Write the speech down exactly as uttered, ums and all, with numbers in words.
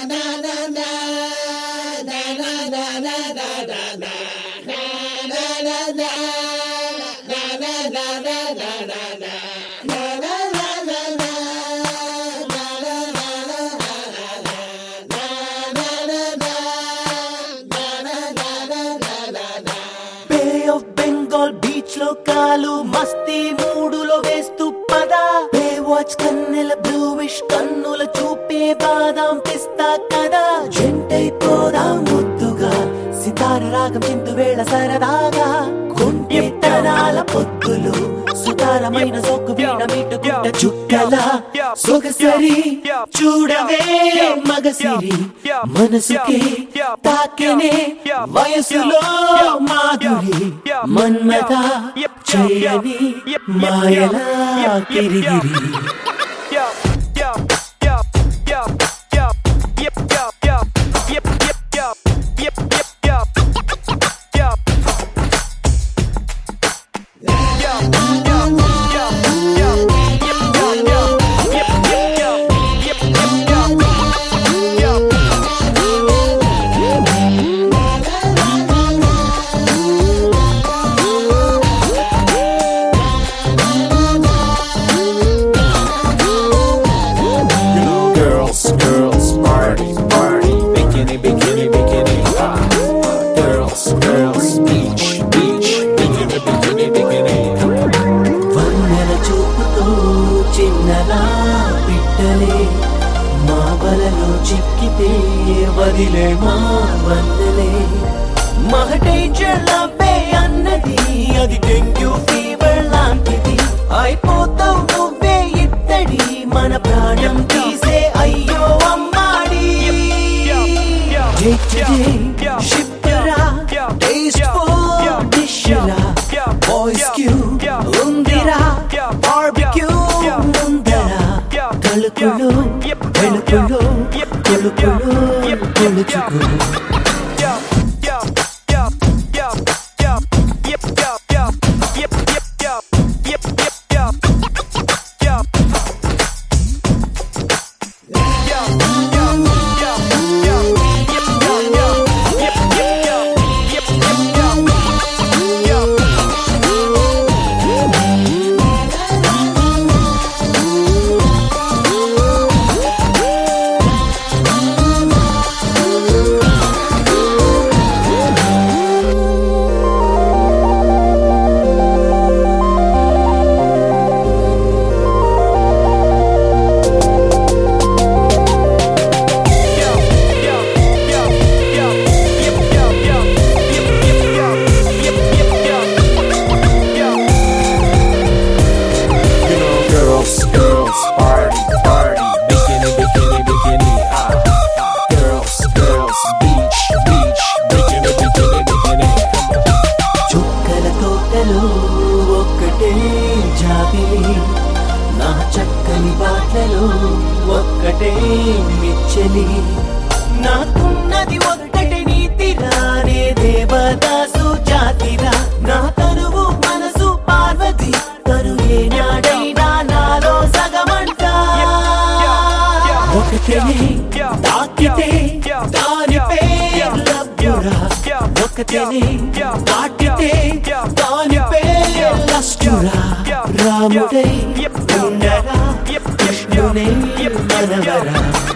Bay of Bengal beach lo kalu masti moodulo vestu pada Baywatch kannela bluish kannula chupe badam pista kada jentai poda mudduga sitara ragam chintu vela saradaga కుంటి తనాల పొత్తులు సుతారమైన సొక్కు వీణ మీటుకుంట చుక్కల సొగసరి చూడవే మగసిరి మనసుకే తాకెనే వయసులో మాధురి మన్మథ చేయని మాయలా కిరిగిరి చిక్కితే వదిలే మా వందలే మహటే జలబే అన్నది అది డెంగ్యూ ఫీవర్ లాంటిది అయిపోతావు నువ్వే ఇత్తడి మన ప్రాణం తీసే అయ్యో అమ్మాడి షిప్పరా టేస్ట్ఫుల్ డిష్లా బాయ్స్ క్యూ ఉందిరా బార్బిక్యూ ముందర కలుకులు వెలుకులు కొలుకులు కొలుచుకు నా చక్కని బాటలో ఒక్కటే మిచ్చలి నాకున్నది ఒక్కటే నీతిరా నే దేవదాసు జాతిరా నా తనువు మనసు పార్వతి తను ఏనాడైనా నాలో సగమంట ఒకటే తాకితే దాని పేరు లవ్వురా ఒకటే దాటితే దాని పేరు లస్టురా రాముడై ఉండరా కృష్ణునే మనవరా